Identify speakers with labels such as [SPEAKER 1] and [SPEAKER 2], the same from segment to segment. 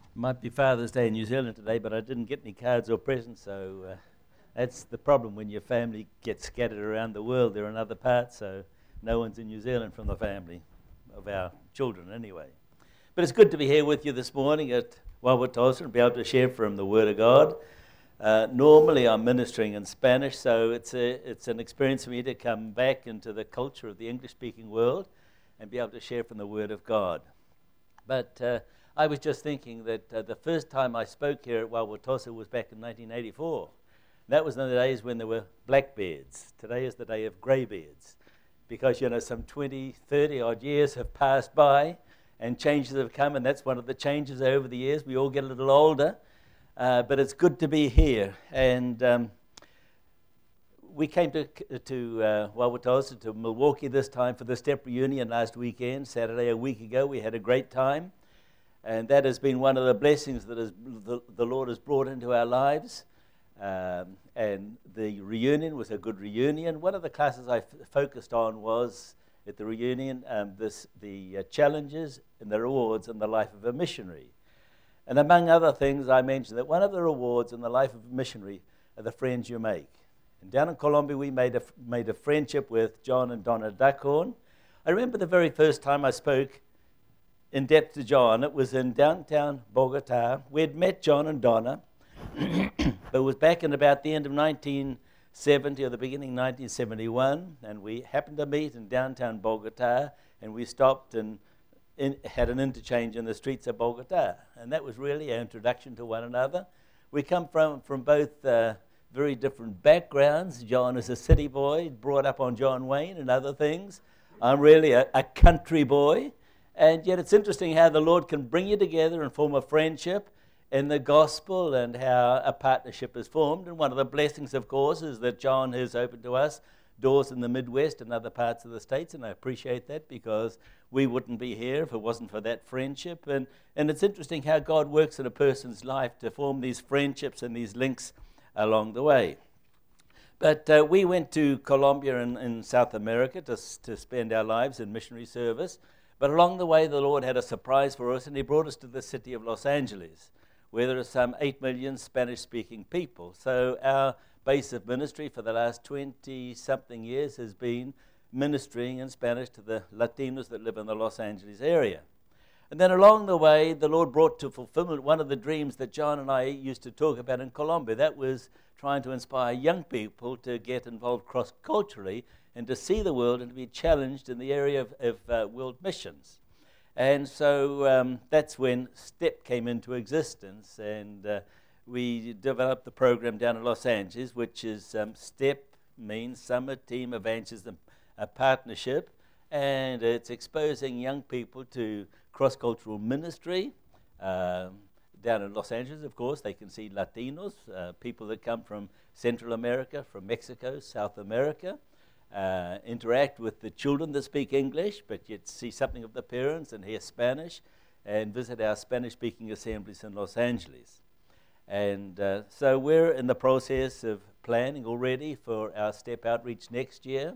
[SPEAKER 1] Might be Father's Day in New Zealand today, but I didn't get any cards or presents, so that's the problem when your family gets scattered around the world. They're in other parts, so no one's in New Zealand from the family, of our children anyway. But it's good to be here with you this morning at Wawatosa and be able to share from the Word of God. Normally I'm ministering in Spanish, so it's an experience for me to come back into the culture of the English-speaking world and be able to share from the Word of God. But I was just thinking that the first time I spoke here at Wawatosa was back in 1984. That was in the days when there were blackbeards. Today is the day of greybeards, because, some 20, 30 odd years have passed by and changes have come, and that's one of the changes over the years. We all get a little older, but it's good to be here. And we came to Wawatosa, to Milwaukee this time for the STEP reunion last weekend, Saturday a week ago. We had a great time. And that has been one of the blessings that the Lord has brought into our lives. And the reunion was a good reunion. One of the classes I focused on was, at the reunion, the challenges and the rewards in the life of a missionary. And among other things, I mentioned that one of the rewards in the life of a missionary are the friends you make. And down in Colombia, we made a friendship with John and Donna Duckhorn. I remember the very first time I spoke in depth to John. It was in downtown Bogota. We had met John and Donna, but it was back in about the end of 1970 or the beginning of 1971, and we happened to meet in downtown Bogota, and we stopped and had an interchange in the streets of Bogota, and that was really our introduction to one another. We come from both very different backgrounds. John is a city boy, brought up on John Wayne and other things. I'm really a country boy. And yet it's interesting how the Lord can bring you together and form a friendship in the gospel, and how a partnership is formed. And one of the blessings, of course, is that John has opened to us doors in the Midwest and other parts of the States, and I appreciate that, because we wouldn't be here if it wasn't for that friendship. And it's interesting how God works in a person's life to form these friendships and these links along the way. But we went to Colombia in South America to spend our lives in missionary service. But along the way, the Lord had a surprise for us, and He brought us to the city of Los Angeles, where there are some 8 million Spanish-speaking people. So our base of ministry for the last 20-something years has been ministering in Spanish to the Latinos that live in the Los Angeles area. And then along the way, the Lord brought to fulfillment one of the dreams that John and I used to talk about in Colombia. That was trying to inspire young people to get involved cross-culturally and to see the world and to be challenged in the area of world missions. And so that's when STEP came into existence, and we developed the program down in Los Angeles, which is STEP means Summer Team Evangelism Partnership, and it's exposing young people to cross-cultural ministry. Down in Los Angeles, of course, they can see Latinos, people that come from Central America, from Mexico, South America, interact with the children that speak English, but yet see something of the parents and hear Spanish, and visit our Spanish-speaking assemblies in Los Angeles. And so we're in the process of planning already for our STEP outreach next year.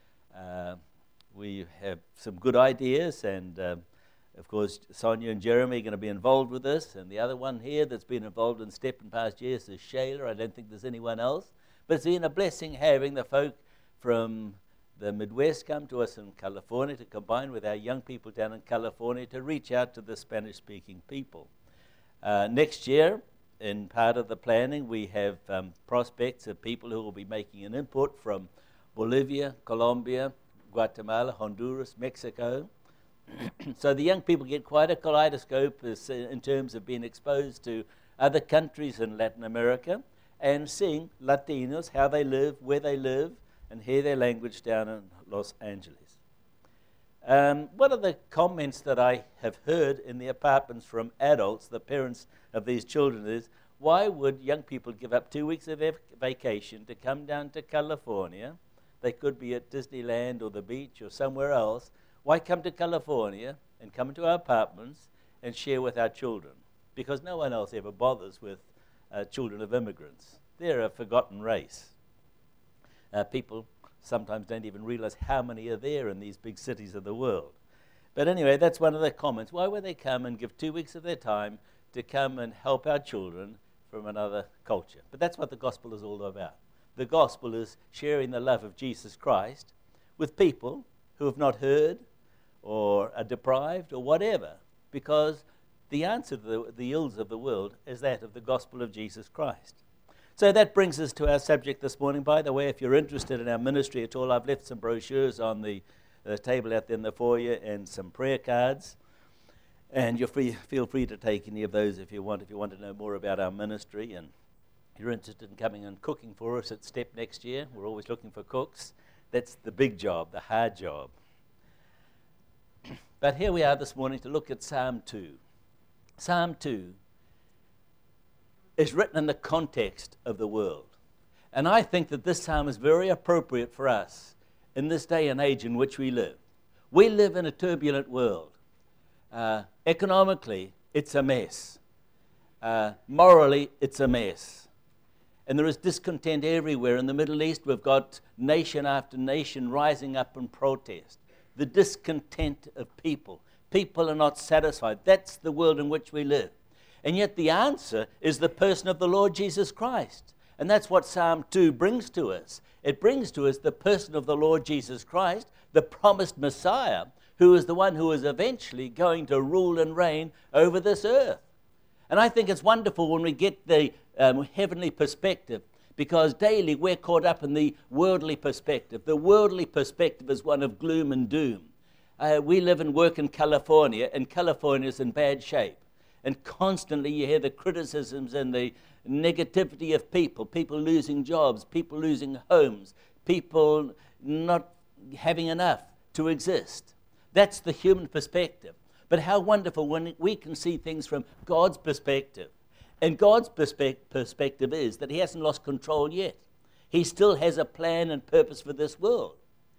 [SPEAKER 1] We have some good ideas, and of course, Sonia and Jeremy are going to be involved with this, and the other one here that's been involved in STEP in past years is Shayla. I don't think there's anyone else. But it's been a blessing having the folk from the Midwest come to us in California to combine with our young people down in California to reach out to the Spanish-speaking people. Next year, in part of the planning, we have prospects of people who will be making an input from Bolivia, Colombia, Guatemala, Honduras, Mexico. So the young people get quite a kaleidoscope in terms of being exposed to other countries in Latin America and seeing Latinos, how they live, where they live, and hear their language down in Los Angeles. One of the comments that I have heard in the apartments from adults, the parents of these children, is, why would young people give up 2 weeks of their vacation to come down to California? They could be at Disneyland or the beach or somewhere else. Why come to California and come into our apartments and share with our children? Because no one else ever bothers with children of immigrants. They're a forgotten race. People sometimes don't even realize how many are there in these big cities of the world. But anyway, that's one of the comments. Why would they come and give 2 weeks of their time to come and help our children from another culture. But that's what the gospel is all about. The gospel is sharing the love of Jesus Christ with people who have not heard or are deprived or whatever, because the answer to the ills of the world is that of the gospel of Jesus Christ. So that brings us to our subject this morning. By the way, if you're interested in our ministry at all, I've left some brochures on the table out there in the foyer and some prayer cards. And feel free to take any of those if you want to know more about our ministry. And you're interested in coming and cooking for us at Step next year. We're always looking for cooks. That's the big job, the hard job. But here we are this morning to look at Psalm 2. Psalm 2 is written in the context of the world. And I think that this psalm is very appropriate for us in this day and age in which we live. We live in a turbulent world. Economically, it's a mess. Morally, it's a mess. And there is discontent everywhere. In the Middle East, we've got nation after nation rising up in protest. The discontent of people. People are not satisfied. That's the world in which we live. And yet the answer is the person of the Lord Jesus Christ. And that's what Psalm 2 brings to us. It brings to us the person of the Lord Jesus Christ, the promised Messiah, who is the one who is eventually going to rule and reign over this earth. And I think it's wonderful when we get the heavenly perspective, because daily we're caught up in the worldly perspective. The worldly perspective is one of gloom and doom. We live and work in California, and California is in bad shape. And constantly you hear the criticisms and the negativity of people losing jobs, people losing homes, people not having enough to exist. That's the human perspective. But how wonderful when we can see things from God's perspective. And God's perspective is that he hasn't lost control yet. He still has a plan and purpose for this world.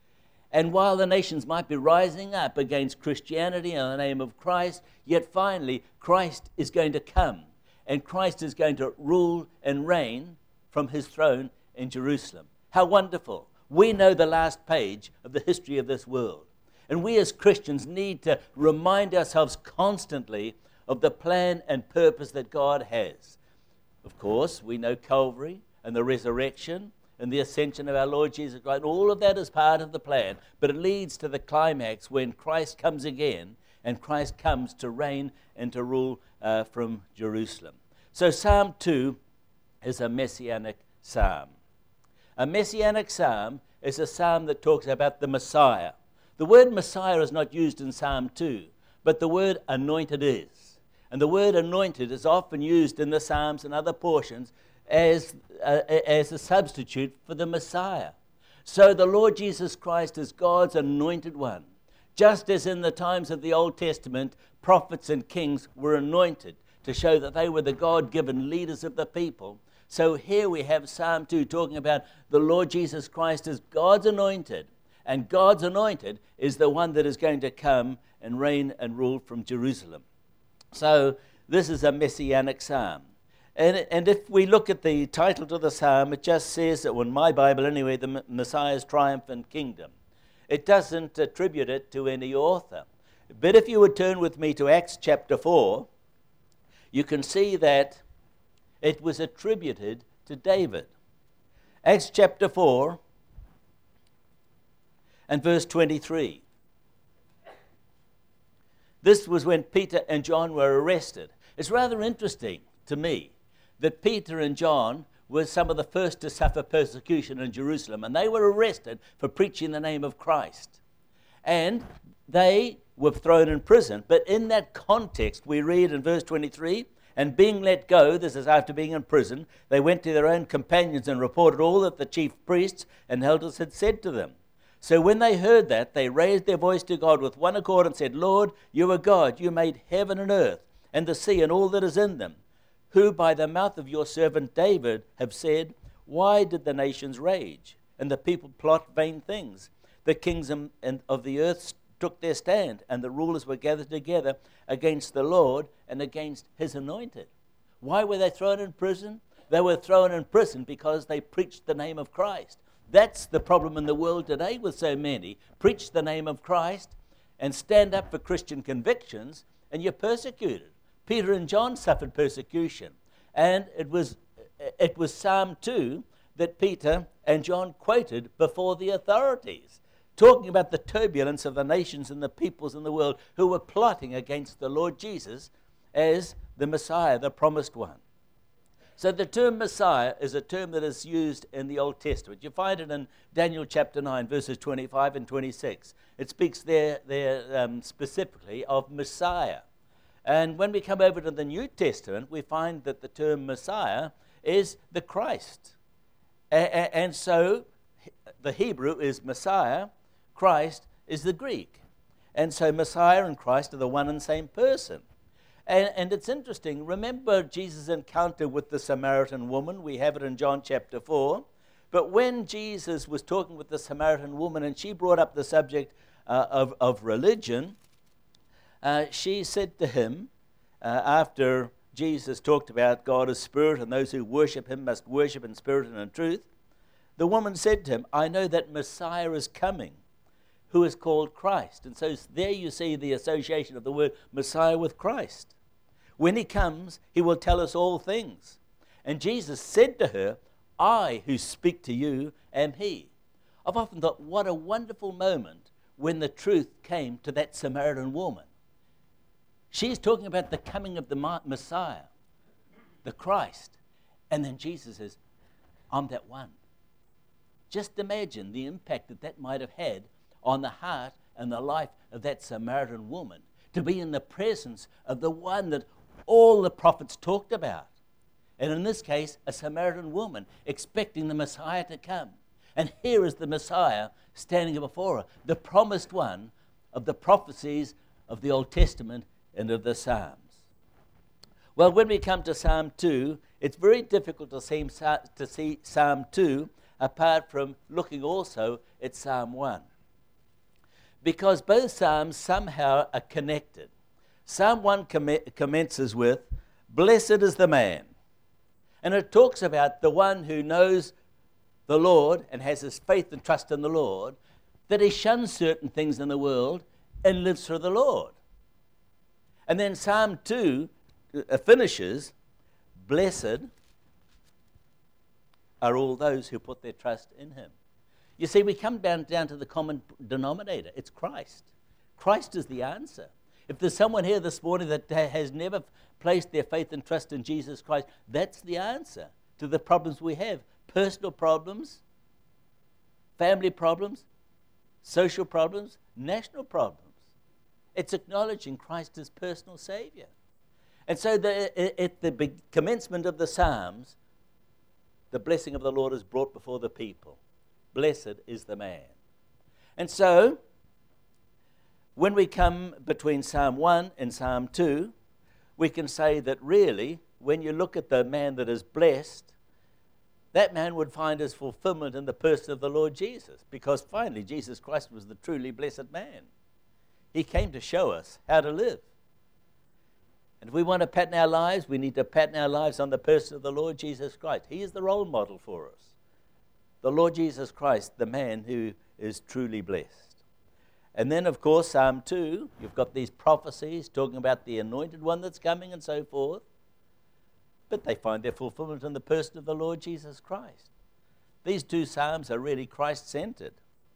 [SPEAKER 1] And while the nations might be rising up against Christianity in the name of Christ, yet finally Christ is going to come. And Christ is going to rule and reign from his throne in Jerusalem. How wonderful. We know the last page of the history of this world. And we as Christians need to remind ourselves constantly of the plan and purpose that God has. Of course, we know Calvary and the resurrection and the ascension of our Lord Jesus Christ. All of that is part of the plan, but it leads to the climax when Christ comes again, and Christ comes to reign and to rule from Jerusalem. So Psalm 2 is a messianic psalm. A messianic psalm is a psalm that talks about the Messiah. The word Messiah is not used in Psalm 2, but the word anointed is. And the word anointed is often used in the Psalms and other portions as a substitute for the Messiah. So the Lord Jesus Christ is God's anointed one. Just as in the times of the Old Testament, prophets and kings were anointed to show that they were the God-given leaders of the people. So here we have Psalm 2 talking about the Lord Jesus Christ as God's anointed. And God's anointed is the one that is going to come and reign and rule from Jerusalem. So this is a messianic psalm. And if we look at the title to the psalm, it just says that, well, in my Bible anyway, the Messiah's triumphant kingdom. It doesn't attribute it to any author. But if you would turn with me to Acts chapter 4, you can see that it was attributed to David. Acts chapter 4 and verse 23. This was when Peter and John were arrested. It's rather interesting to me that Peter and John were some of the first to suffer persecution in Jerusalem, and they were arrested for preaching the name of Christ. And they were thrown in prison. But in that context, we read in verse 23, and being let go, this is after being in prison, they went to their own companions and reported all that the chief priests and elders had said to them. So when they heard that, they raised their voice to God with one accord and said, Lord, you are God, you made heaven and earth, and the sea and all that is in them, who by the mouth of your servant David have said, why did the nations rage, and the people plot vain things? The kings of the earth took their stand, and the rulers were gathered together against the Lord and against his anointed. Why were they thrown in prison? They were thrown in prison because they preached the name of Christ. That's the problem in the world today with so many. Preach the name of Christ and stand up for Christian convictions, and you're persecuted. Peter and John suffered persecution. And it was Psalm 2 that Peter and John quoted before the authorities, talking about the turbulence of the nations and the peoples in the world who were plotting against the Lord Jesus as the Messiah, the promised one. So the term Messiah is a term that is used in the Old Testament. You find it in Daniel chapter 9, verses 25 and 26. It speaks there specifically of Messiah. And when we come over to the New Testament, we find that the term Messiah is the Christ. And so the Hebrew is Messiah, Christ is the Greek. And so Messiah and Christ are the one and same person. And it's interesting, remember Jesus' encounter with the Samaritan woman? We have it in John chapter 4. But when Jesus was talking with the Samaritan woman and she brought up the subject of religion, she said to him, after Jesus talked about God as spirit and those who worship him must worship in spirit and in truth, the woman said to him, I know that Messiah is coming, who is called Christ. And so there you see the association of the word Messiah with Christ. When he comes, he will tell us all things. And Jesus said to her, I who speak to you am he. I've often thought, what a wonderful moment when the truth came to that Samaritan woman. She's talking about the coming of the Messiah, the Christ. And then Jesus says, I'm that one. Just imagine the impact that might have had on the heart and the life of that Samaritan woman, to be in the presence of the one that all the prophets talked about. And in this case, a Samaritan woman expecting the Messiah to come. And here is the Messiah standing before her, the promised one of the prophecies of the Old Testament and of the Psalms. Well, when we come to Psalm 2, it's very difficult to see Psalm 2 apart from looking also at Psalm 1. Because both Psalms somehow are connected. Psalm 1 commences with, Blessed is the man. And it talks about the one who knows the Lord and has his faith and trust in the Lord, that he shuns certain things in the world and lives for the Lord. And then Psalm 2 finishes, Blessed are all those who put their trust in him. You see, we come down to the common denominator. It's Christ. Christ is the answer. If there's someone here this morning that has never placed their faith and trust in Jesus Christ, that's the answer to the problems we have. Personal problems, family problems, social problems, national problems. It's acknowledging Christ as personal Savior. And so at the commencement of the Psalms, the blessing of the Lord is brought before the people. Blessed is the man. And so, when we come between Psalm 1 and Psalm 2, we can say that really, when you look at the man that is blessed, that man would find his fulfillment in the person of the Lord Jesus, because finally Jesus Christ was the truly blessed man. He came to show us how to live. And if we want to pattern our lives, we need to pattern our lives on the person of the Lord Jesus Christ. He is the role model for us. The Lord Jesus Christ, the man who is truly blessed. And then, of course, Psalm 2, you've got these prophecies talking about the anointed one that's coming and so forth. But they find their fulfillment in the person of the Lord Jesus Christ. These two Psalms are really Christ-centered.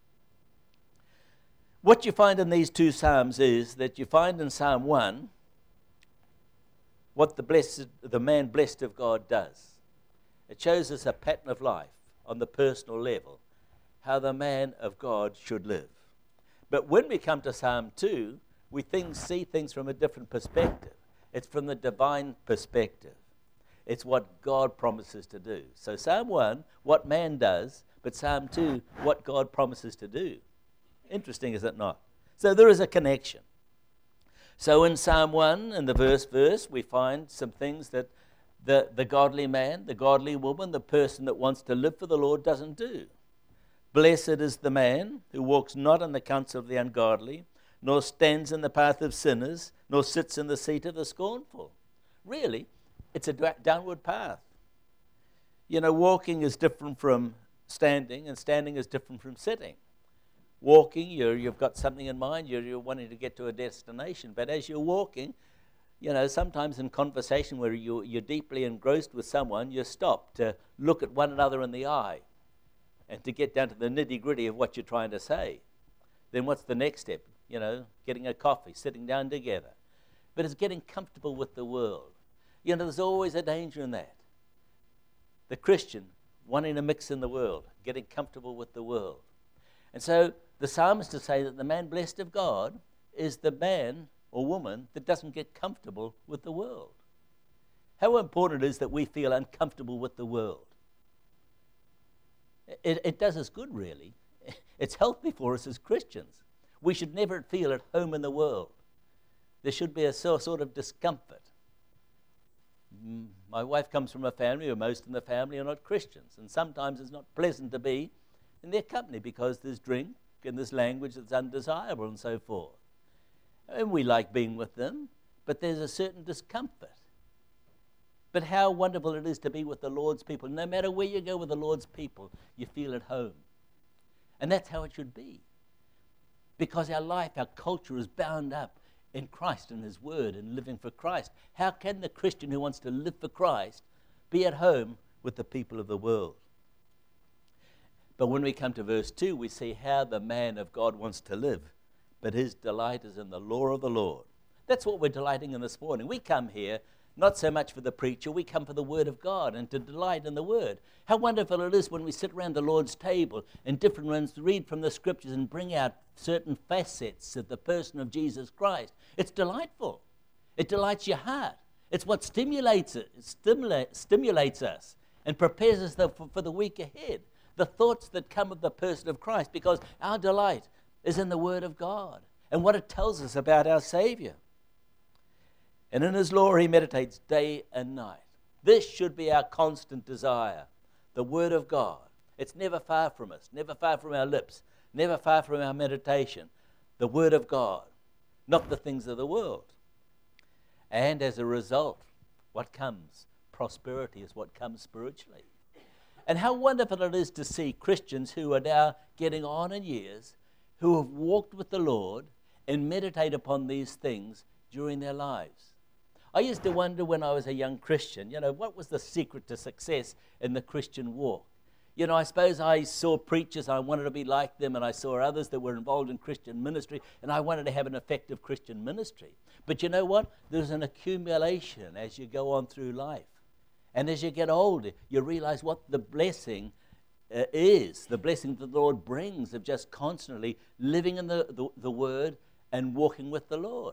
[SPEAKER 1] What you find in these two Psalms is that you find in Psalm 1 what the man blessed of God does. It shows us a pattern of life on the personal level, how the man of God should live. But when we come to Psalm 2, we see things from a different perspective. It's from the divine perspective. It's what God promises to do. So Psalm 1, what man does, but Psalm 2, what God promises to do. Interesting, is it not? So there is a connection. So in Psalm 1, in the verse, we find some things that the godly man, the godly woman, the person that wants to live for the Lord doesn't do. Blessed is the man who walks not in the counsel of the ungodly, nor stands in the path of sinners, nor sits in the seat of the scornful. Really, it's a downward path. You know, walking is different from standing, and standing is different from sitting. Walking, you've got something in mind, you're wanting to get to a destination, but as you're walking, You know, sometimes in conversation where you're deeply engrossed with someone, you stop to look at one another in the eye and to get down to the nitty-gritty of what you're trying to say. Then what's the next step? You know, getting a coffee, sitting down together. But it's getting comfortable with the world. You know, there's always a danger in that. The Christian wanting to mix in the world, getting comfortable with the world. And so the psalmist is saying that the man blessed of God is the man or woman that doesn't get comfortable with the world. How important it is that we feel uncomfortable with the world. It does us good, really. It's healthy for us as Christians. We should never feel at home in the world. There should be a sort of discomfort. My wife comes from a family where most in the family are not Christians, and sometimes it's not pleasant to be in their company because there's drink and there's language that's undesirable and so forth. And we like being with them, but there's a certain discomfort. But how wonderful it is to be with the Lord's people. No matter where you go with the Lord's people, you feel at home. And that's how it should be. Because our life, our culture is bound up in Christ and His Word and living for Christ. How can the Christian who wants to live for Christ be at home with the people of the world? But when we come to verse 2, we see how the man of God wants to live. But his delight is in the law of the Lord. That's what we're delighting in this morning. We come here not so much for the preacher, we come for the Word of God and to delight in the Word. How wonderful it is when we sit around the Lord's table and different ones read from the Scriptures and bring out certain facets of the person of Jesus Christ. It's delightful. It delights your heart. It's what stimulates us and prepares us for the week ahead. The thoughts that come of the person of Christ, because our delight is in the Word of God and what it tells us about our Savior. And in His law He meditates day and night. This should be our constant desire, the Word of God. It's never far from us, never far from our lips, never far from our meditation. The Word of God, not the things of the world. And as a result, what comes? Prosperity is what comes spiritually. And how wonderful it is to see Christians who are now getting on in years, who have walked with the Lord and meditate upon these things during their lives. I used to wonder when I was a young Christian, what was the secret to success in the Christian walk? I suppose I saw preachers, I wanted to be like them, and I saw others that were involved in Christian ministry, and I wanted to have an effective Christian ministry. But you know what? There's an accumulation as you go on through life. And as you get older, you realize what the blessing is, the blessing that the Lord brings of just constantly living in the Word and walking with the Lord.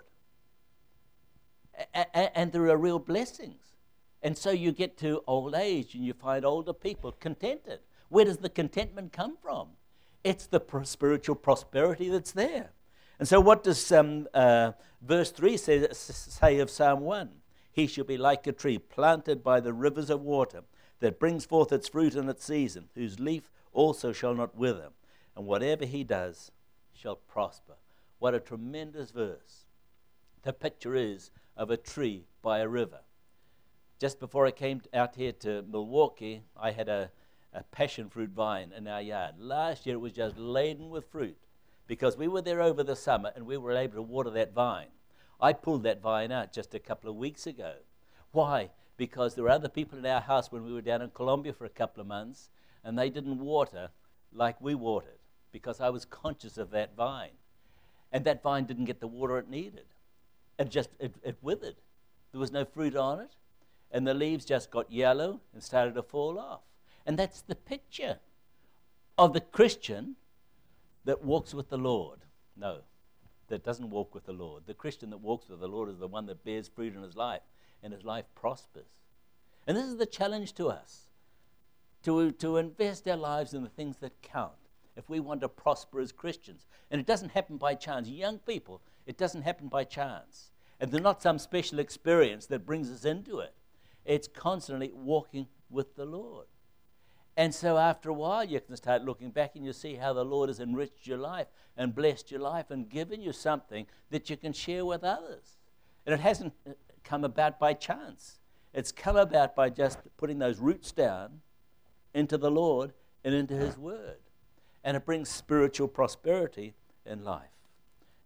[SPEAKER 1] And there are real blessings. And so you get to old age and you find older people contented. Where does the contentment come from? It's the spiritual prosperity that's there. And so what does verse 3 say of Psalm 1? He shall be like a tree planted by the rivers of water that brings forth its fruit in its season, whose leaf also shall not wither, and whatever he does shall prosper. What a tremendous verse. The picture is of a tree by a river. Just before I came out here to Milwaukee, I had a passion fruit vine in our yard. Last year it was just laden with fruit because we were there over the summer and we were able to water that vine. I pulled that vine out just a couple of weeks ago. Why? Because there were other people in our house when we were down in Colombia for a couple of months and they didn't water like we watered because I was conscious of that vine. And that vine didn't get the water it needed. It withered. There was no fruit on it. And the leaves just got yellow and started to fall off. And that's the picture of the Christian that walks with the Lord. No, that doesn't walk with the Lord. The Christian that walks with the Lord is the one that bears fruit in his life, and his life prospers. And this is the challenge to us, to invest our lives in the things that count if we want to prosper as Christians. And it doesn't happen by chance. Young people, it doesn't happen by chance. And there's not some special experience that brings us into it. It's constantly walking with the Lord. And so after a while, you can start looking back and you see how the Lord has enriched your life and blessed your life and given you something that you can share with others. And it hasn't come about by chance. It's come about by just putting those roots down into the Lord and into His Word. And it brings spiritual prosperity in life.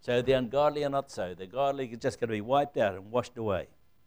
[SPEAKER 1] So the ungodly are not so. The godly are just going to be wiped out and washed away.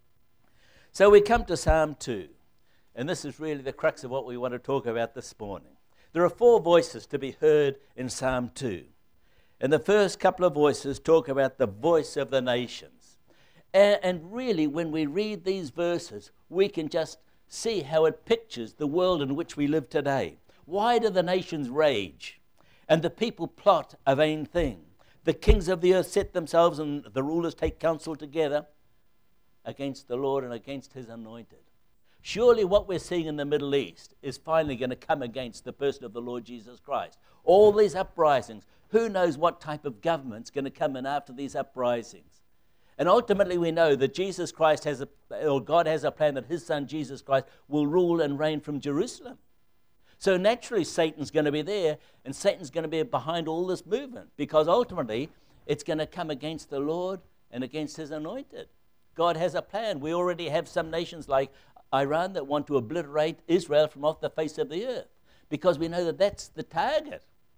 [SPEAKER 1] So we come to Psalm 2. And this is really the crux of what we want to talk about this morning. There are 4 voices to be heard in Psalm 2. And the first couple of voices talk about the voice of the nations. And really, when we read these verses, we can just see how it pictures the world in which we live today. Why do the nations rage? And the people plot a vain thing. The kings of the earth set themselves, and the rulers take counsel together against the Lord and against his anointed. Surely what we're seeing in the Middle East is finally going to come against the person of the Lord Jesus Christ. All these uprisings, who knows what type of government's going to come in after these uprisings. And ultimately we know that Jesus Christ God has a plan that his son Jesus Christ will rule and reign from Jerusalem. So naturally Satan's going to be there, and Satan's going to be behind all this movement, because ultimately it's going to come against the Lord and against his anointed. God has a plan. We already have some nations like Iran that want to obliterate Israel from off the face of the earth, because we know that that's the target.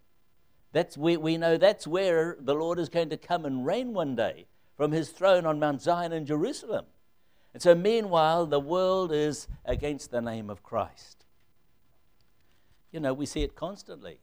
[SPEAKER 1] We know that's where the Lord is going to come and reign one day, from his throne on Mount Zion in Jerusalem. And so meanwhile, the world is against the name of Christ. You know, we see it constantly.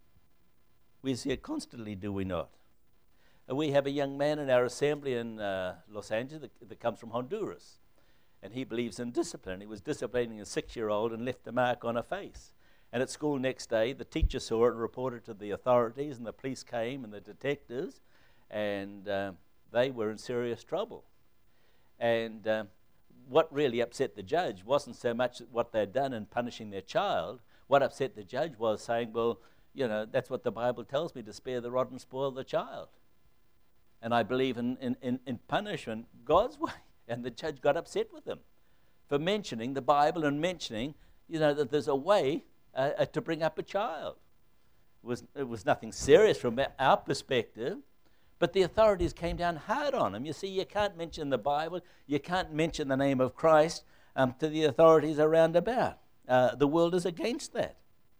[SPEAKER 1] We see it constantly, do we not? We have a young man in our assembly in Los Angeles that comes from Honduras. And he believes in discipline. He was disciplining a 6-year-old and left a mark on her face. And at school next day, the teacher saw it and reported to the authorities, and the police came and the detectives, and they were in serious trouble. And what really upset the judge wasn't so much what they'd done in punishing their child. What upset the judge was saying, well, you know, that's what the Bible tells me, to spare the rod and spoil the child. And I believe in punishment God's way. And the judge got upset with him for mentioning the Bible and mentioning, you know, that there's a way to bring up a child. It was nothing serious from our perspective, but the authorities came down hard on him. You see, you can't mention the Bible, you can't mention the name of Christ to the authorities around about. The world is against that.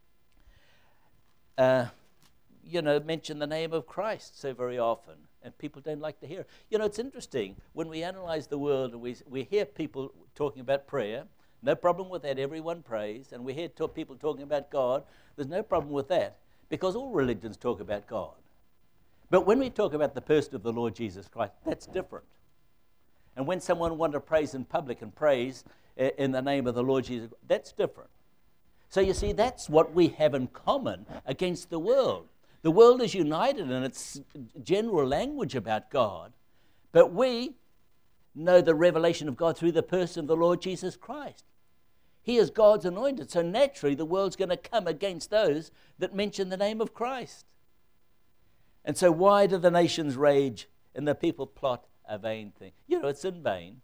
[SPEAKER 1] Mention the name of Christ so very often, and people don't like to hear it. You know, it's interesting, when we analyze the world, and we hear people talking about prayer. No problem with that, everyone prays, and we hear people talking about God. There's no problem with that, because all religions talk about God. But when we talk about the person of the Lord Jesus Christ, that's different. And when someone wants to praise in public and praise in the name of the Lord Jesus, that's different. So you see, that's what we have in common against the world. The world is united in its general language about God, but we know the revelation of God through the person of the Lord Jesus Christ. He is God's anointed, so naturally the world's going to come against those that mention the name of Christ. And so why do the nations rage and the people plot a vain thing? You know, it's in vain,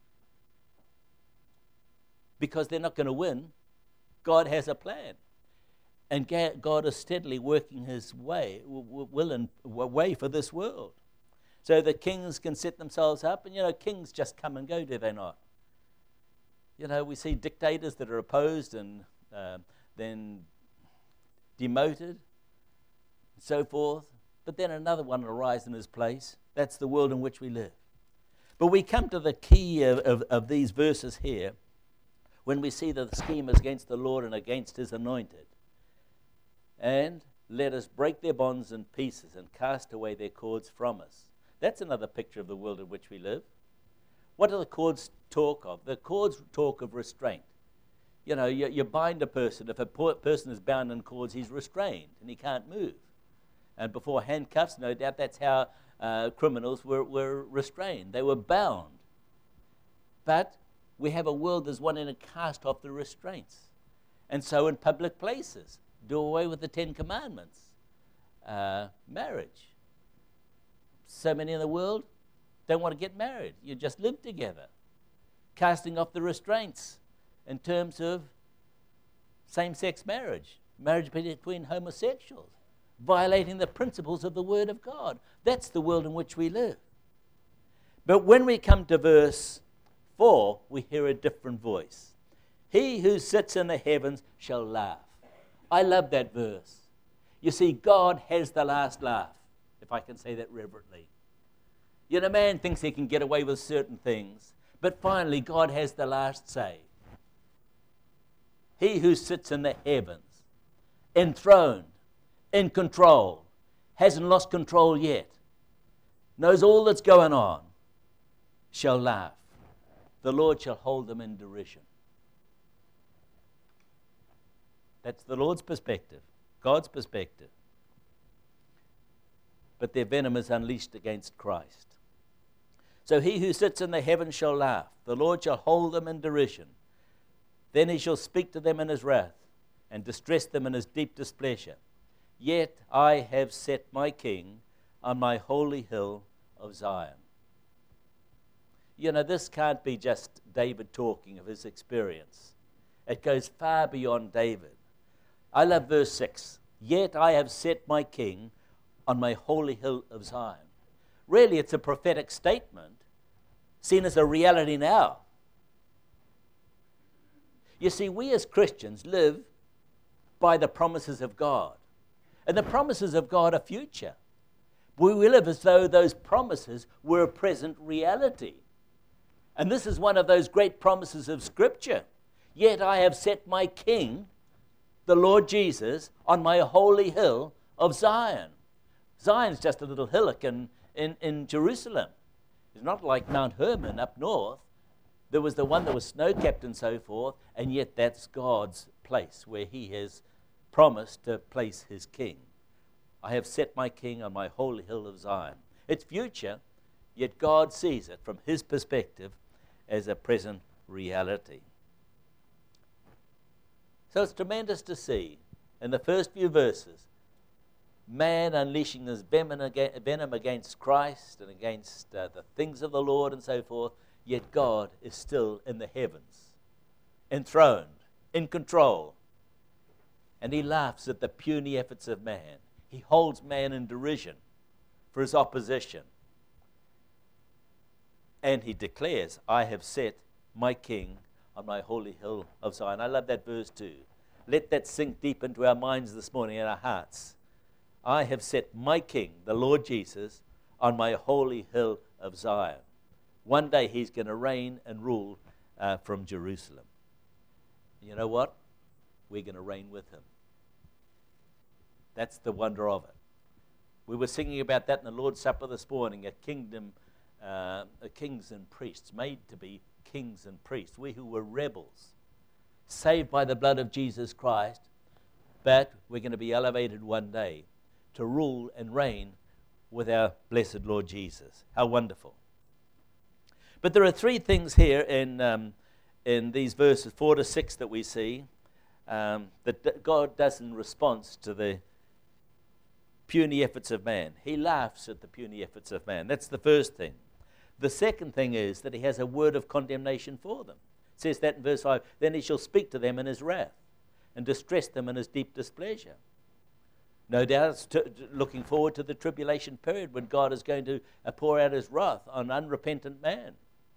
[SPEAKER 1] because they're not going to win. God has a plan. And God is steadily working his will and way for this world. So the kings can set themselves up, and, you know, kings just come and go, do they not? You know, we see dictators that are opposed and then demoted, and so forth. But then another one will rise in his place. That's the world in which we live. But we come to the key of these verses here, when we see that the scheme is against the Lord and against his anointed. And let us break their bonds in pieces and cast away their cords from us. That's another picture of the world in which we live. What do the cords talk of? The cords talk of restraint. You know, you bind a person. If a person is bound in cords, he's restrained and he can't move. And before handcuffs, no doubt that's how criminals were restrained. They were bound. But we have a world that's wanting to cast off the restraints. And so in public places, do away with the 10 Commandments. Marriage. So many in the world don't want to get married. You just live together. Casting off the restraints in terms of same-sex marriage, marriage between homosexuals, violating the principles of the Word of God. That's the world in which we live. But when we come to verse 4, we hear a different voice. He who sits in the heavens shall laugh. I love that verse. You see, God has the last laugh. if I can say that reverently. You know, man thinks he can get away with certain things, but finally God has the last say. He who sits in the heavens, enthroned, in control, hasn't lost control yet, knows all that's going on, shall laugh. The Lord shall hold them in derision. That's the Lord's perspective, God's perspective. But their venom is unleashed against Christ. So he who sits in the heavens shall laugh. The Lord shall hold them in derision. Then he shall speak to them in his wrath and distress them in his deep displeasure. Yet I have set my king on my holy hill of Zion. You know, this can't be just David talking of his experience. It goes far beyond David. I love verse 6. Yet I have set my king on my holy hill of Zion. Really, it's a prophetic statement seen as a reality now. You see, we as Christians live by the promises of God. And the promises of God are future. We live as though those promises were a present reality. And this is one of those great promises of Scripture. Yet I have set my King, the Lord Jesus, on my holy hill of Zion. Zion's just a little hillock in Jerusalem. It's not like Mount Hermon up north. There was the one that was snow-capped and so forth, and yet that's God's place where he has promised to place his king. I have set my king on my holy hill of Zion. It's future, yet God sees it from his perspective as a present reality. So it's tremendous to see in the first few verses man unleashing his venom against Christ and against the things of the Lord and so forth, yet God is still in the heavens, enthroned, in control. And he laughs at the puny efforts of man. He holds man in derision for his opposition. And he declares, I have set my king on my holy hill of Zion. I love that verse too. Let that sink deep into our minds this morning and our hearts. I have set my king, the Lord Jesus, on my holy hill of Zion. One day he's going to reign and rule from Jerusalem. You know what? We're going to reign with him. That's the wonder of it. We were singing about that in the Lord's Supper this morning, a kingdom, kings and priests, made to be kings and priests. We who were rebels, saved by the blood of Jesus Christ, but we're going to be elevated one day to rule and reign with our blessed Lord Jesus. How wonderful. But there are three things here in these verses 4 to 6 that we see that God does in response to the puny efforts of man. He laughs at the puny efforts of man. That's the first thing. The second thing is that he has a word of condemnation for them. It says that in verse 5, then he shall speak to them in his wrath and distress them in his deep displeasure. No doubt it's looking forward to the tribulation period when God is going to pour out his wrath on unrepentant man.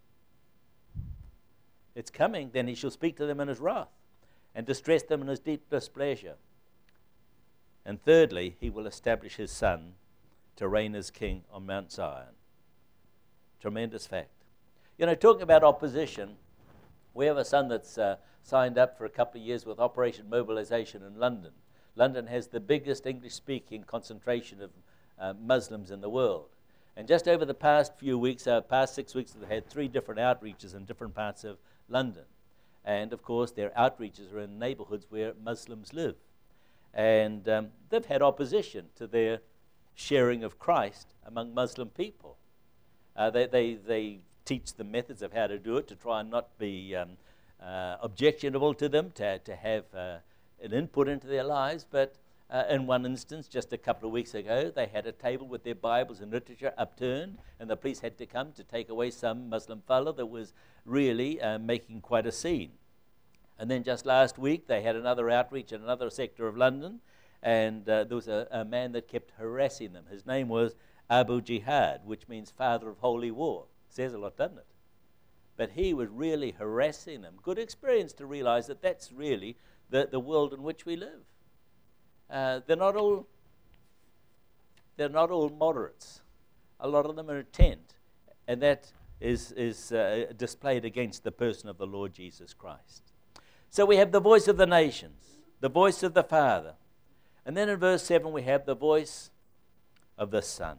[SPEAKER 1] It's coming, then he shall speak to them in his wrath and distress them in his deep displeasure. And thirdly, he will establish his son to reign as king on Mount Zion. Tremendous fact. You know, talking about opposition, we have a son that's signed up for a couple of years with Operation Mobilization in London. London has the biggest English-speaking concentration of Muslims in the world. And just over the past few weeks, past 6 weeks, they've had 3 different outreaches in different parts of London. And, of course, their outreaches are in neighborhoods where Muslims live. And they've had opposition to their sharing of Christ among Muslim people. They teach them methods of how to do it to try and not be objectionable to them, to have an input into their lives. But in one instance, just a couple of weeks ago, they had a table with their Bibles and literature upturned, and the police had to come to take away some Muslim fellow that was really making quite a scene. And then just last week, they had another outreach in another sector of London, and there was a man that kept harassing them. His name was Abu Jihad, which means father of holy war. Says a lot, doesn't it? But he was really harassing them. Good experience to realize that that's really the world in which we live. They're they're not all moderates. A lot of them are intent, and that is displayed against the person of the Lord Jesus Christ. So we have the voice of the nations, the voice of the Father, and then in verse 7 we have the voice of the Son.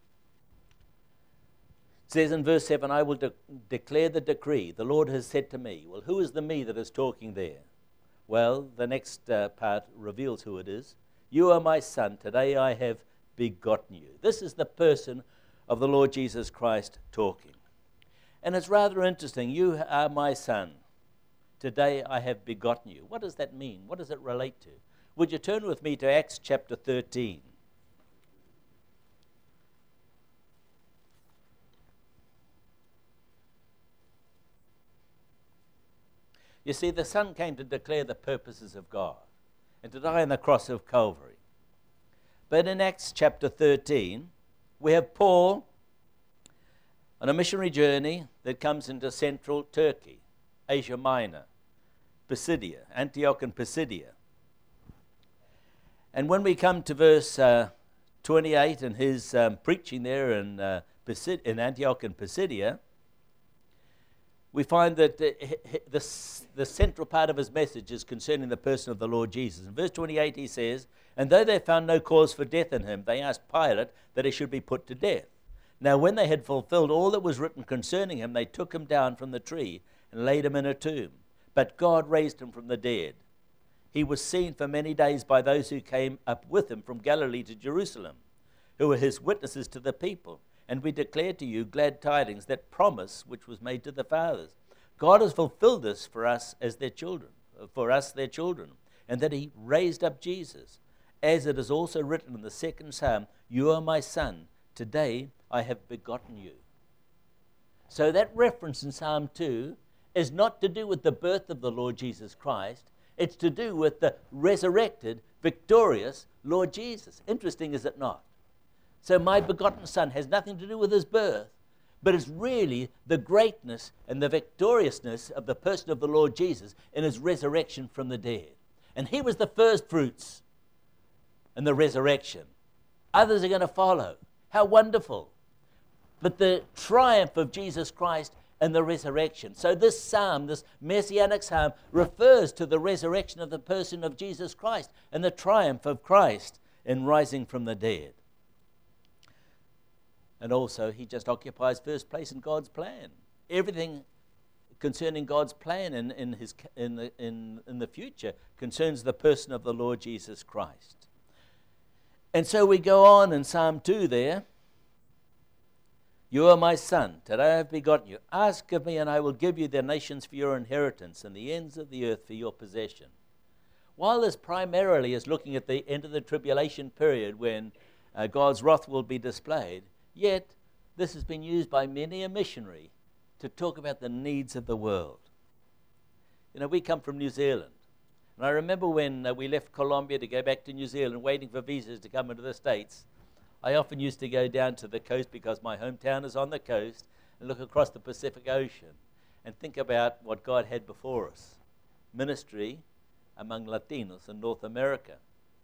[SPEAKER 1] It says in verse 7, I will declare the decree. The Lord has said to me. Well, who is the me that is talking there? Well, the next part reveals who it is. You are my Son. Today I have begotten you. This is the person of the Lord Jesus Christ talking. And it's rather interesting. You are my Son. Today I have begotten you. What does that mean? What does it relate to? Would you turn with me to Acts chapter 13? You see, the Son came to declare the purposes of God and to die on the cross of Calvary. But in Acts chapter 13, we have Paul on a missionary journey that comes into central Turkey, Asia Minor, Pisidia, Antioch and Pisidia. And when we come to verse 28 and his preaching there in Antioch and Pisidia, we find that the central part of his message is concerning the person of the Lord Jesus. In verse 28 he says, and though they found no cause for death in him, they asked Pilate that he should be put to death. Now when they had fulfilled all that was written concerning him, they took him down from the tree and laid him in a tomb. But God raised him from the dead. He was seen for many days by those who came up with him from Galilee to Jerusalem, who were his witnesses to the people. And we declare to you glad tidings, that promise which was made to the fathers. God has fulfilled this for us as their children, and that he raised up Jesus, as it is also written in the second psalm, you are my Son, today I have begotten you. So that reference in Psalm 2 is not to do with the birth of the Lord Jesus Christ, it's to do with the resurrected, victorious Lord Jesus. Interesting, is it not? So my begotten Son has nothing to do with his birth, but it's really the greatness and the victoriousness of the person of the Lord Jesus in his resurrection from the dead. And he was the first fruits in the resurrection. Others are going to follow. How wonderful. But the triumph of Jesus Christ and the resurrection. So this psalm, this messianic psalm, refers to the resurrection of the person of Jesus Christ and the triumph of Christ in rising from the dead. And also, he just occupies first place in God's plan. Everything concerning God's plan in the future concerns the person of the Lord Jesus Christ. And so we go on in Psalm 2 there. You are my Son, today I have begotten you. Ask of me, and I will give you the nations for your inheritance, and the ends of the earth for your possession. While this primarily is looking at the end of the tribulation period when God's wrath will be displayed, yet this has been used by many a missionary to talk about the needs of the world. You know, we come from New Zealand. And I remember when we left Colombia to go back to New Zealand, waiting for visas to come into the States, I often used to go down to the coast because my hometown is on the coast and look across the Pacific Ocean and think about what God had before us. Ministry among Latinos in North America.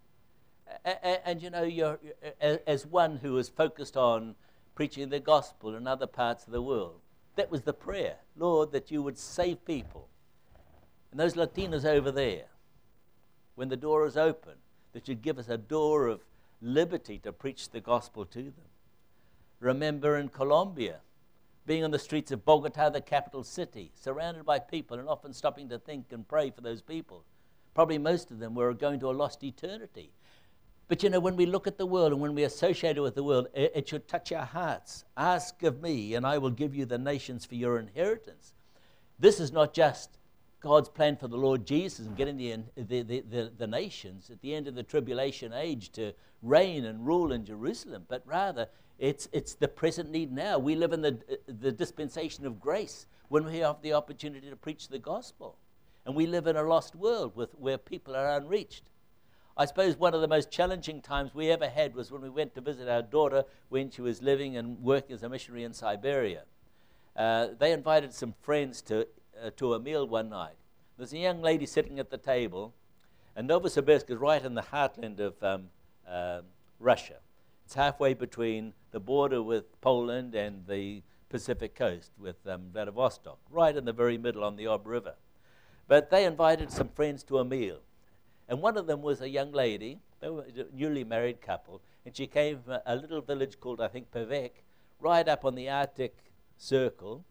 [SPEAKER 1] And you know, you're, as one who is focused on preaching the gospel in other parts of the world, that was the prayer, Lord, that you would save people. And those Latinos over there, when the door is open, that you'd give us a door of liberty to preach the gospel to them. Remember in Colombia, being on the streets of Bogota, the capital city, surrounded by people and often stopping to think and pray for those people. Probably most of them were going to a lost eternity. But you know, when we look at the world and when we associate it with the world, it should touch our hearts. Ask of me, and I will give you the nations for your inheritance. This is not just God's plan for the Lord Jesus and getting the nations at the end of the tribulation age to reign and rule in Jerusalem, but rather it's the present need now. We live in the dispensation of grace when we have the opportunity to preach the gospel. And we live in a lost world where people are unreached. I suppose one of the most challenging times we ever had was when we went to visit our daughter when she was living and working as a missionary in Siberia. They invited some friends to a meal one night. There's a young lady sitting at the table, and Novosibirsk is right in the heartland of Russia. It's halfway between the border with Poland and the Pacific coast with Vladivostok, right in the very middle on the Ob River. But they invited some friends to a meal. And one of them was a young lady. They were a newly married couple. And she came from a little village called, I think, Pevek, right up on the Arctic Circle.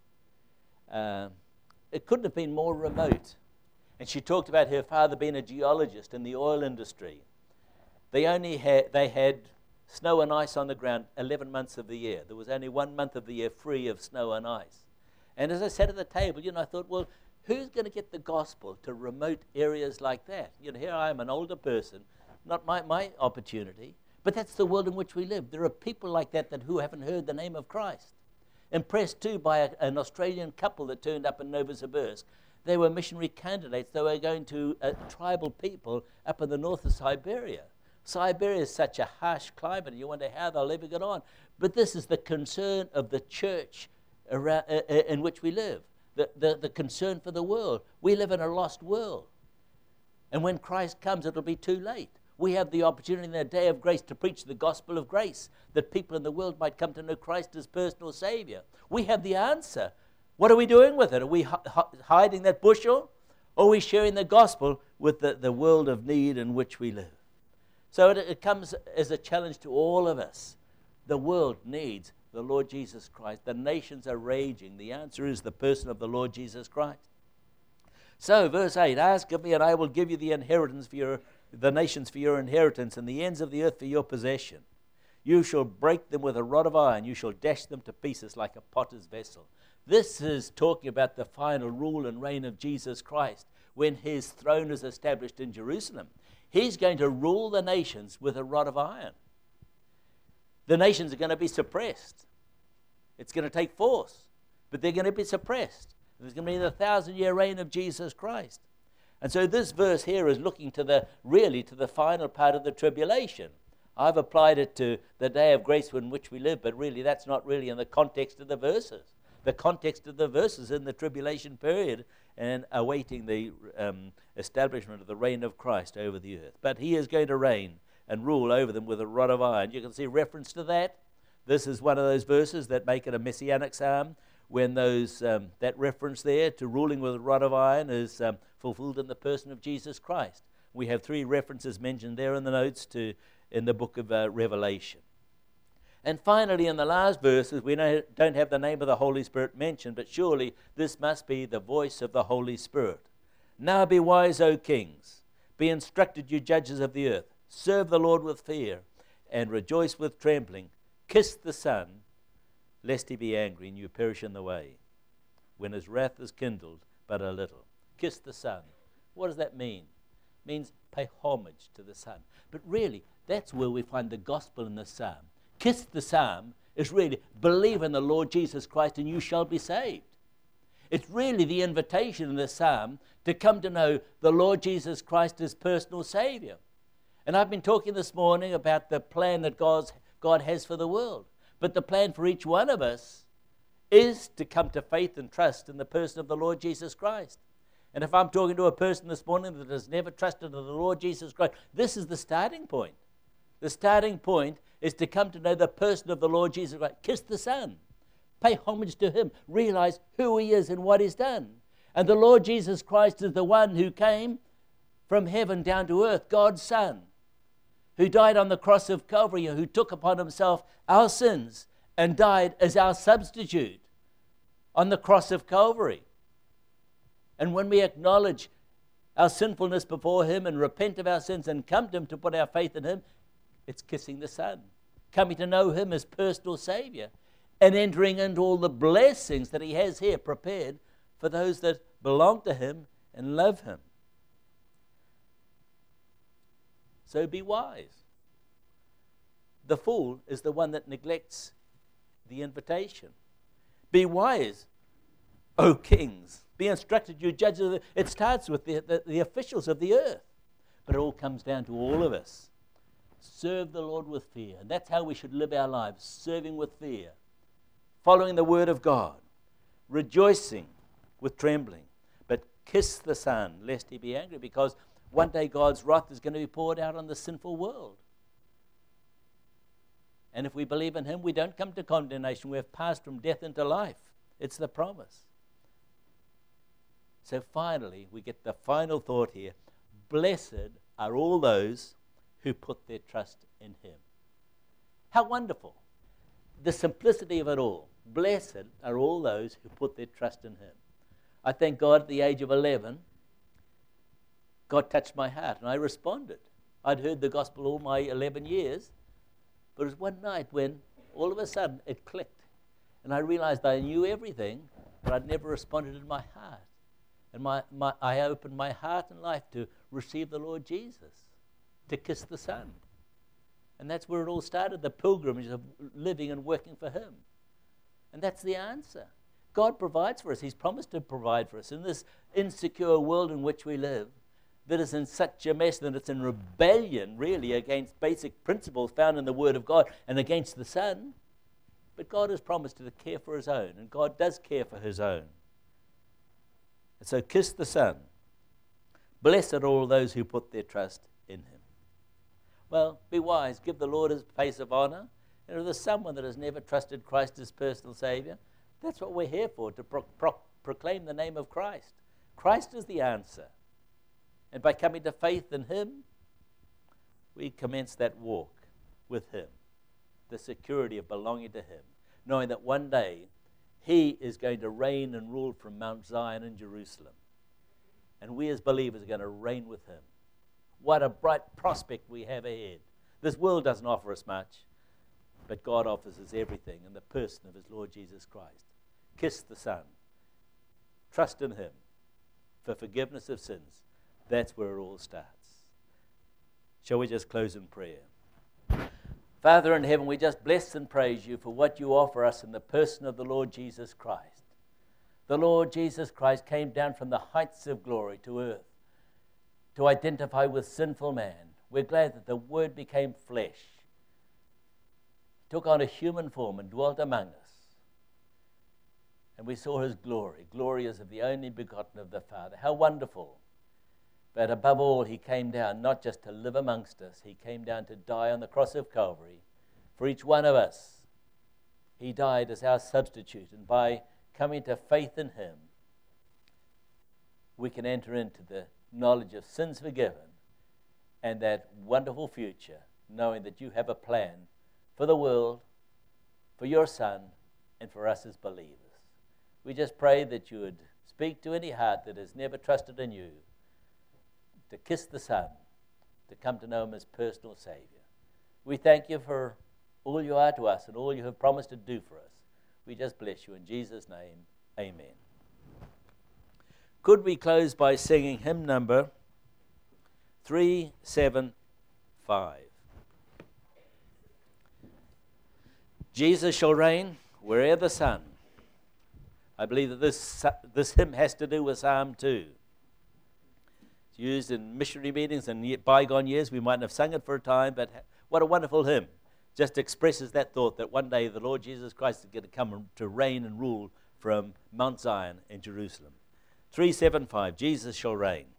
[SPEAKER 1] It couldn't have been more remote. And she talked about her father being a geologist in the oil industry. They had snow and ice on the ground 11 months of the year. There was only 1 month of the year free of snow and ice. And as I sat at the table, I thought, well, who's going to get the gospel to remote areas like that? Here I am, an older person, not my opportunity, but that's the world in which we live. There are people like that who haven't heard the name of Christ. Impressed too by an Australian couple that turned up in Novosibirsk. They were missionary candidates. They were going to tribal people up in the north of Siberia. Siberia is such a harsh climate, and you wonder how they'll ever get on. But this is the concern of the church around, in which we live, the concern for the world. We live in a lost world. And when Christ comes, it'll be too late. We have the opportunity in the day of grace to preach the gospel of grace, that people in the world might come to know Christ as personal Savior. We have the answer. What are we doing with it? Are we hiding that bushel? Or are we sharing the gospel with the world of need in which we live? So it comes as a challenge to all of us. The world needs the Lord Jesus Christ. The nations are raging. The answer is the person of the Lord Jesus Christ. So, verse 8, ask of me, and I will give you the inheritance the nations for your inheritance, and the ends of the earth for your possession. You shall break them with a rod of iron. You shall dash them to pieces like a potter's vessel. This is talking about the final rule and reign of Jesus Christ when his throne is established in Jerusalem. He's going to rule the nations with a rod of iron. The nations are going to be suppressed. It's going to take force, but they're going to be suppressed. There's going to be the 1,000-year reign of Jesus Christ. And so this verse here is looking to the final part of the tribulation. I've applied it to the day of grace in which we live, but really that's not really in the context of the verses. The context of the verses in the tribulation period and awaiting the establishment of the reign of Christ over the earth. But he is going to reign and rule over them with a rod of iron. You can see reference to that. This is one of those verses that make it a messianic psalm, when that reference there to ruling with a rod of iron is fulfilled in the person of Jesus Christ. We have 3 references mentioned there in the notes in the book of Revelation. And finally, in the last verses, we don't have the name of the Holy Spirit mentioned, but surely this must be the voice of the Holy Spirit. Now be wise, O kings. Be instructed, you judges of the earth. Serve the Lord with fear and rejoice with trembling. Kiss the Son, lest he be angry and you perish in the way, when his wrath is kindled but a little. Kiss the Son. What does that mean? It means pay homage to the Son. But really, that's where we find the gospel in this psalm. Kiss the Son is really believe in the Lord Jesus Christ and you shall be saved. It's really the invitation in this psalm to come to know the Lord Jesus Christ as personal Savior. And I've been talking this morning about the plan that God has for the world. But the plan for each one of us is to come to faith and trust in the person of the Lord Jesus Christ. And if I'm talking to a person this morning that has never trusted in the Lord Jesus Christ, this is the starting point. The starting point is to come to know the person of the Lord Jesus Christ. Kiss the Son. Pay homage to him. Realize who he is and what he's done. And the Lord Jesus Christ is the one who came from heaven down to earth, God's Son, who died on the cross of Calvary, who took upon himself our sins and died as our substitute on the cross of Calvary. And when we acknowledge our sinfulness before him and repent of our sins and come to him to put our faith in him, it's kissing the Son, coming to know him as personal Savior and entering into all the blessings that he has here prepared for those that belong to him and love him. So be wise. The fool is the one that neglects the invitation. Be wise, O kings. Be instructed, you judges of the earth. It starts with the officials of the earth. But it all comes down to all of us. Serve the Lord with fear. And that's how we should live our lives, serving with fear, following the word of God, rejoicing with trembling. But kiss the Son, lest he be angry, because one day God's wrath is going to be poured out on the sinful world. And if we believe in him, we don't come to condemnation. We have passed from death into life. It's the promise. So finally, we get the final thought here. Blessed are all those who put their trust in him. How wonderful. The simplicity of it all. Blessed are all those who put their trust in him. I thank God at the age of 11, God touched my heart and I responded. I'd heard the gospel all my 11 years, but it was one night when all of a sudden it clicked. And I realized I knew everything, but I'd never responded in my heart. And I opened my heart and life to receive the Lord Jesus, to kiss the Son. And that's where it all started, the pilgrimage of living and working for him. And that's the answer. God provides for us. He's promised to provide for us. In this insecure world in which we live, that is in such a mess that it's in rebellion, really, against basic principles found in the Word of God and against the Son. But God has promised to care for his own, and God does care for his own. And so kiss the Son. Blessed are all those who put their trust in him. Well, be wise. Give the Lord his place of honor. And if there's someone that has never trusted Christ as personal Savior, that's what we're here for, to proclaim the name of Christ. Christ is the answer. And by coming to faith in him, we commence that walk with him, the security of belonging to him, knowing that one day he is going to reign and rule from Mount Zion in Jerusalem. And we as believers are going to reign with him. What a bright prospect we have ahead. This world doesn't offer us much, but God offers us everything in the person of his Lord Jesus Christ. Kiss the Son. Trust in him for forgiveness of sins. That's where it all starts. Shall we just close in prayer? Father in heaven, we just bless and praise you for what you offer us in the person of the Lord Jesus Christ. The Lord Jesus Christ came down from the heights of glory to earth to identify with sinful man. We're glad that the Word became flesh, took on a human form and dwelt among us. And we saw his glory. Glory as of the only begotten of the Father. How wonderful. But above all, he came down not just to live amongst us. He came down to die on the cross of Calvary for each one of us. He died as our substitute. And by coming to faith in him, we can enter into the knowledge of sins forgiven and that wonderful future, knowing that you have a plan for the world, for your Son, and for us as believers. We just pray that you would speak to any heart that has never trusted in you, to kiss the Son, to come to know him as personal Savior. We thank you for all you are to us and all you have promised to do for us. We just bless you in Jesus' name. Amen. Could we close by singing hymn number 375? Jesus shall reign wherever the sun. I believe that this hymn has to do with Psalm 2. It's used in missionary meetings and bygone years. We mightn't have sung it for a time, but what a wonderful hymn. Just expresses that thought that one day the Lord Jesus Christ is going to come to reign and rule from Mount Zion in Jerusalem. 375, Jesus shall reign.